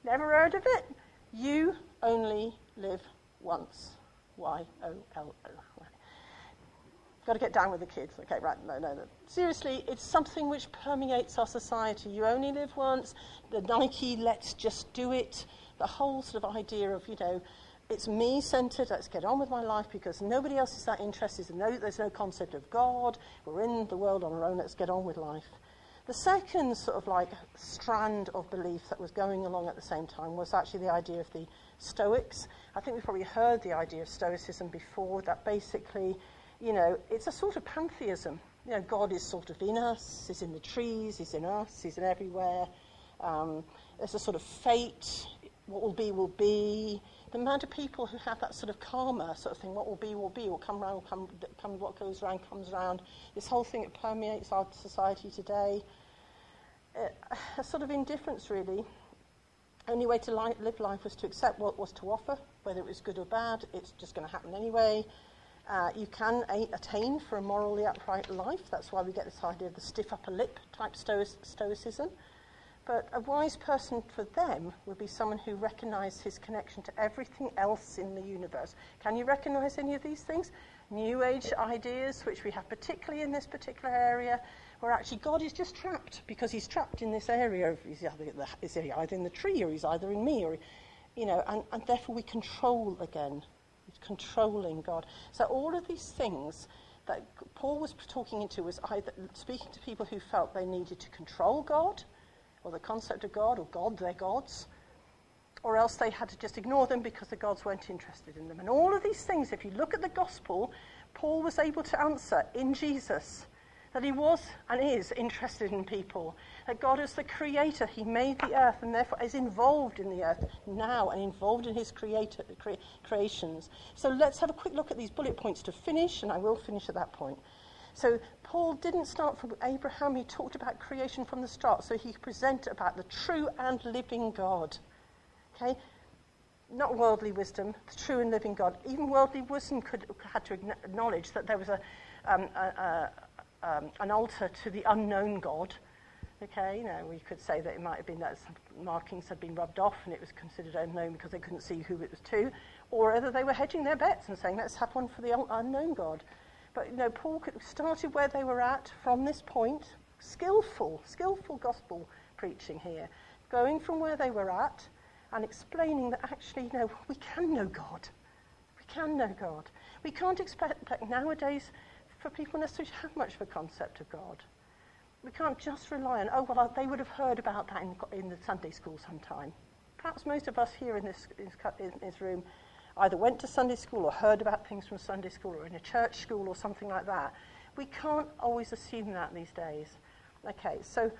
Never heard of it? You only live once. Y O L O. Right. Got to get down with the kids. Okay, right, no, no, no. Seriously, it's something which permeates our society. You only live once. The Nike, let's just do it. The whole sort of idea of, you know, it's me-centered, let's get on with my life because nobody else is that interested. There's no, there's no concept of God. We're in the world on our own, let's get on with life. The second sort of like strand of belief that was going along at the same time was actually the idea of the Stoics. I think we've probably heard the idea of Stoicism before, that basically, you know, it's a sort of pantheism. You know, God is sort of in us, he's in the trees, he's in us, he's in everywhere. Um, there's a sort of fate, what will be, will be. The amount of people who have that sort of karma sort of thing, what will be, will be, will come round, come, come, what goes round, comes round. This whole thing, it permeates our society today. Uh, a sort of indifference, really. Only way to li- live life was to accept what was to offer, whether it was good or bad, it's just going to happen anyway. Uh, you can a- attain for a morally upright life. That's why we get this idea of the stiff upper lip type stoic- stoicism. But a wise person for them would be someone who recognised his connection to everything else in the universe. Can you recognise any of these things? New Age ideas, which we have particularly in this particular area, where actually God is just trapped because he's trapped in this area. Of, he's, either, is he either in the tree or he's either in me, or you know, and, and therefore we control again. He's controlling God. So all of these things that Paul was talking into was either speaking to people who felt they needed to control God, or the concept of God, or God, their gods, or else they had to just ignore them because the gods weren't interested in them. And all of these things, if you look at the gospel, Paul was able to answer in Jesus that he was and is interested in people, that God is the creator, he made the earth and therefore is involved in the earth now and involved in his creator, cre- creations. So let's have a quick look at these bullet points to finish, and I will finish at that point. So Paul didn't start from Abraham, he talked about creation from the start, so he could present about the true and living God. Okay? Not worldly wisdom, the true and living God. Even worldly wisdom could had to acknowledge that there was a, um, a, a um, an altar to the unknown God. Okay, you know, we could say that it might have been that some markings had been rubbed off and it was considered unknown because they couldn't see who it was to, or whether they were hedging their bets and saying, let's have one for the un- unknown God. But, you know, Paul started where they were at from this point, skillful, skillful gospel preaching here, going from where they were at and explaining that actually, you know, we can know God. We can know God. We can't expect like nowadays for people necessarily to have much of a concept of God. We can't just rely on, oh, well, they would have heard about that in, in the Sunday school sometime. Perhaps most of us here in this, in this room either went to Sunday school or heard about things from Sunday school or in a church school or something like that. We can't always assume that these days. Okay, so,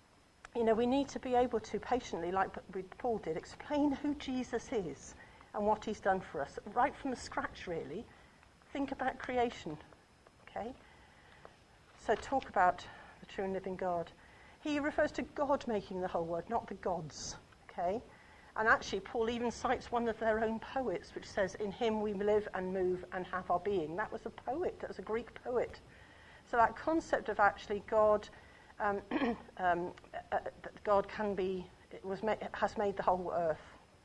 you know, we need to be able to patiently, like Paul did, explain who Jesus is and what he's done for us, right from the scratch, really. Think about creation. Okay? So talk about the true and living God. He refers to God making the whole world, not the gods. Okay? And actually, Paul even cites one of their own poets, which says, in him we live and move and have our being. That was a poet. That was a Greek poet. So that concept of actually God, um, um, uh, that God can be, it was ma- has made the whole earth.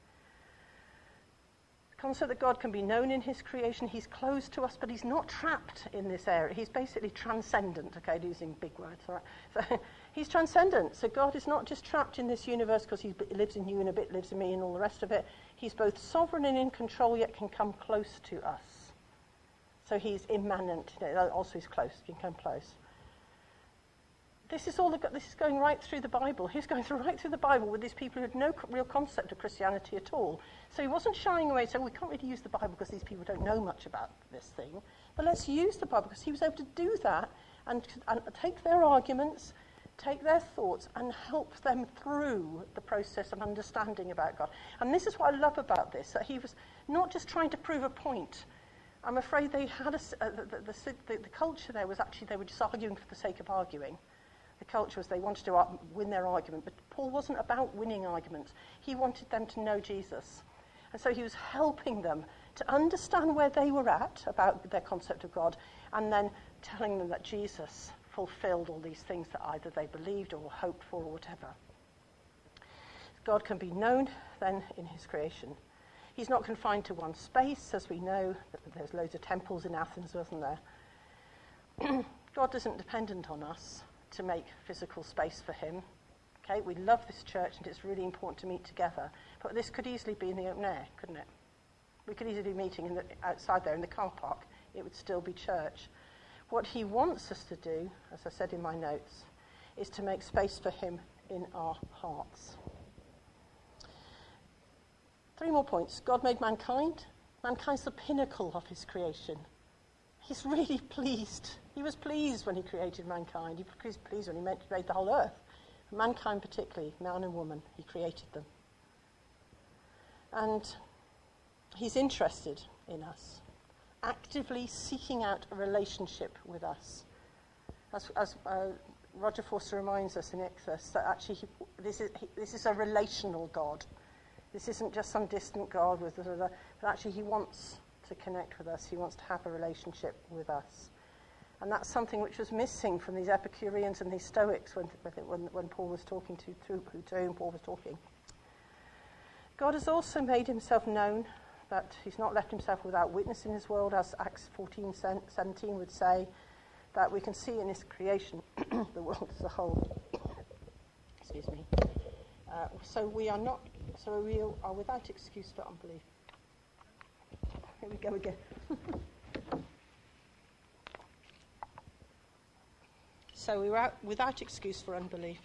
Concept that God can be known in his creation. He's close to us, but he's not trapped in this area. He's basically transcendent, okay, using big words, all right? So he's transcendent. So God is not just trapped in this universe because he lives in you and a bit lives in me and all the rest of it. He's both sovereign and in control, yet can come close to us. So he's immanent. You know, also he's close. He can come close. This is all. The, this is going right through the Bible. He's going through right through the Bible with these people who had no co- real concept of Christianity at all. So he wasn't shying away. So we can't really use the Bible because these people don't know much about this thing. But let's use the Bible because he was able to do that and, and take their arguments, take their thoughts, and help them through the process of understanding about God. And this is what I love about this: that he was not just trying to prove a point. I'm afraid they had a, uh, the, the, the, the culture there was actually they were just arguing for the sake of arguing. The culture was they wanted to win their argument, but Paul wasn't about winning arguments. He wanted them to know Jesus. And so he was helping them to understand where they were at about their concept of God, and then telling them that Jesus fulfilled all these things that either they believed or hoped for or whatever. God can be known then in his creation. He's not confined to one space, as we know. There's loads of temples in Athens, wasn't there? God isn't dependent on us to make physical space for him. Okay, we love this church and it's really important to meet together. But this could easily be in the open air, couldn't it? We could easily be meeting in the, outside there in the car park. It would still be church. What he wants us to do, as I said in my notes, is to make space for him in our hearts. Three more points. God made mankind. Mankind's the pinnacle of his creation. He's really pleased. He was pleased when he created mankind. He was pleased when he made, made the whole earth. Mankind particularly, man and woman, he created them. And he's interested in us, actively seeking out a relationship with us. As, as uh, Roger Forster reminds us in Exodus, that actually he, this, is, he, this is a relational God. This isn't just some distant God, with the, the, but actually he wants to connect with us. He wants to have a relationship with us. And that's something which was missing from these Epicureans and these Stoics when, when, when Paul was talking to, to, to whom Paul was talking. God has also made himself known, that he's not left himself without witness in his world, as Acts fourteen seventeen would say, that we can see in his creation, the world as a whole. Excuse me. Uh, so we are not, so we are without excuse for unbelief. Here we go again. So we were out without excuse for unbelief.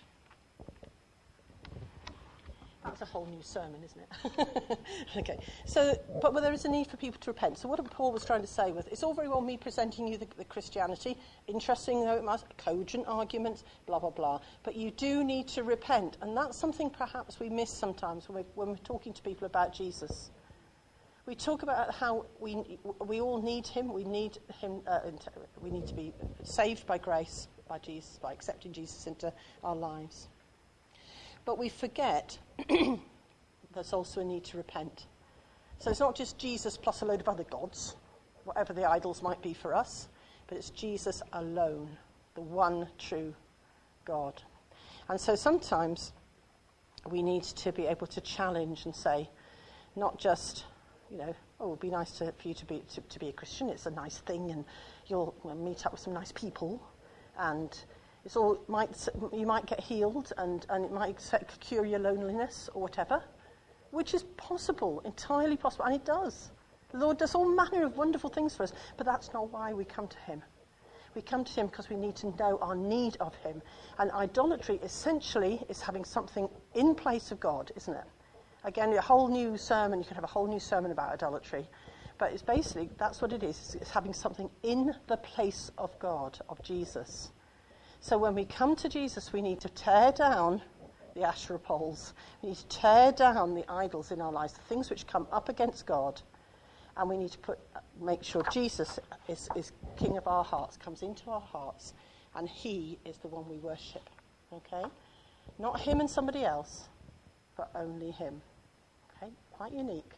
That's a whole new sermon, isn't it? Okay. So, but well, there is a need for people to repent. So what Paul was trying to say was, it's all very well me presenting you the, the Christianity, interesting though it must, cogent arguments, blah, blah, blah. But you do need to repent. And that's something perhaps we miss sometimes when we're, when we're talking to people about Jesus. We talk about how we we all need him. We need him. Uh, we need to be saved by grace, by Jesus, by accepting Jesus into our lives. But we forget there's also a need to repent. So it's not just Jesus plus a load of other gods, whatever the idols might be for us, but it's Jesus alone, the one true God. And so sometimes we need to be able to challenge and say, not just, you know, oh, it would be nice to, for you to be to, to be a Christian. It's a nice thing, and you'll well, meet up with some nice people, and it's all might you might get healed, and, and it might cure your loneliness or whatever, which is possible, entirely possible, and it does. The Lord does all manner of wonderful things for us, but that's not why we come to him. We come to him because we need to know our need of him, and idolatry essentially is having something in place of God, isn't it? Again, a whole new sermon, you could have a whole new sermon about idolatry. But it's basically, that's what it is. It's having something in the place of God, of Jesus. So when we come to Jesus, we need to tear down the Asherah poles. We need to tear down the idols in our lives, the things which come up against God. And we need to put, make sure Jesus is, is King of our hearts, comes into our hearts, and he is the one we worship. Okay? Not him and somebody else, but only him. Okay, quite unique.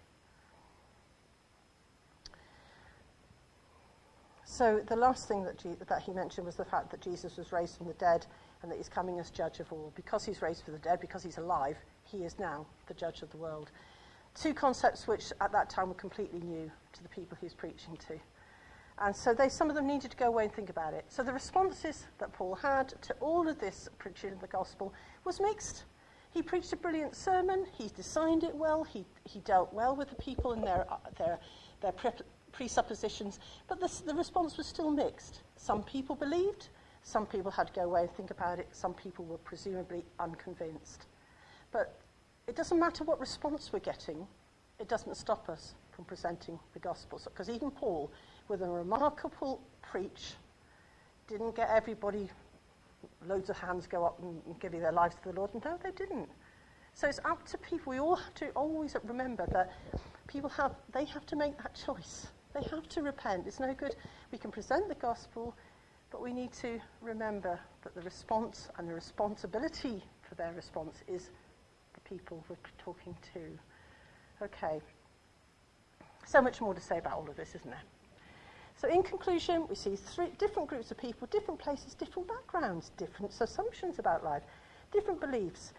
So the last thing that, Je- that he mentioned was the fact that Jesus was raised from the dead and that he's coming as judge of all. Because he's raised from the dead, because he's alive, he is now the judge of the world. Two concepts which at that time were completely new to the people he was preaching to. And so they, some of them needed to go away and think about it. So the responses that Paul had to all of this preaching of the gospel was mixed. He preached a brilliant sermon, he designed it well, he, he dealt well with the people and their, uh, their, their pre- presuppositions, but the, the response was still mixed. Some people believed, some people had to go away and think about it, some people were presumably unconvinced. But it doesn't matter what response we're getting, it doesn't stop us from presenting the gospel. Because even Paul, with a remarkable preach, didn't get everybody, loads of hands go up and, and give their lives to the Lord. And no, they didn't. So it's up to people. We all have to always remember that people have, they have to make that choice. They have to repent. It's no good. We can present the gospel, but we need to remember that the response and the responsibility for their response is the people we're talking to. Okay. So much more to say about all of this, isn't there? So in conclusion, we see three different groups of people, different places, different backgrounds, different assumptions about life, different beliefs.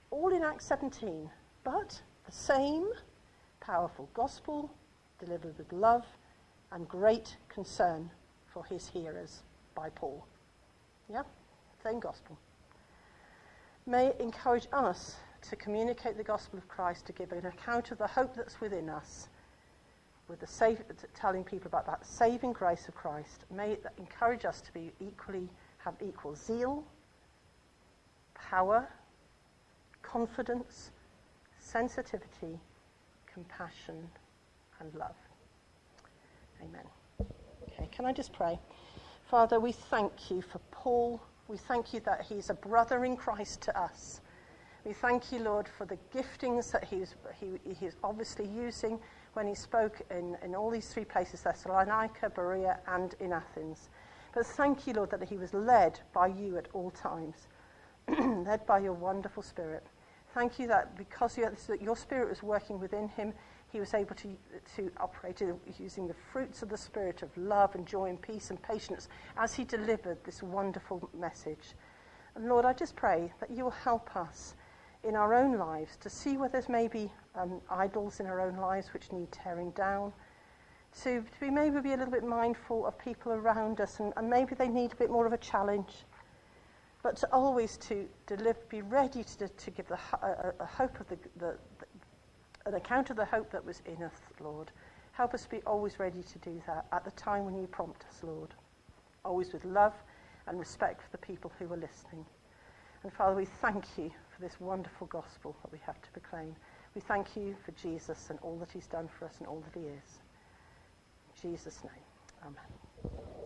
all in Acts seventeen, but the same powerful gospel delivered with love and great concern for his hearers by Paul. Yeah, same gospel. May it encourage us to communicate the gospel of Christ, to give an account of the hope that's within us, with the save, telling people about that saving grace of Christ. May it encourage us to be equally, have equal zeal, power, confidence, sensitivity, compassion, and love. Amen. Okay, can I just pray? Father, we thank you for Paul. We thank you that he's a brother in Christ to us. We thank you, Lord, for the giftings that he's, he, he's obviously using when he spoke in, in all these three places, Thessalonica, Berea, and in Athens. But thank you, Lord, that he was led by you at all times, led by your wonderful Spirit. Thank you that because you, that your Spirit was working within him, he was able to, to operate using the fruits of the Spirit of love and joy and peace and patience as he delivered this wonderful message. And Lord, I just pray that you will help us in our own lives to see where there's maybe um, idols in our own lives which need tearing down, to, to be maybe be a little bit mindful of people around us, and, and maybe they need a bit more of a challenge, but to always to deliver, be ready to, to give the, a, a hope of the, the, the, an account of the hope that was in us, Lord. Help us be always ready to do that at the time when you prompt us, Lord, always with love and respect for the people who are listening. And Father, we thank you for this wonderful gospel that we have to proclaim. We thank you for Jesus and all that he's done for us and all that he is. In Jesus' name, amen.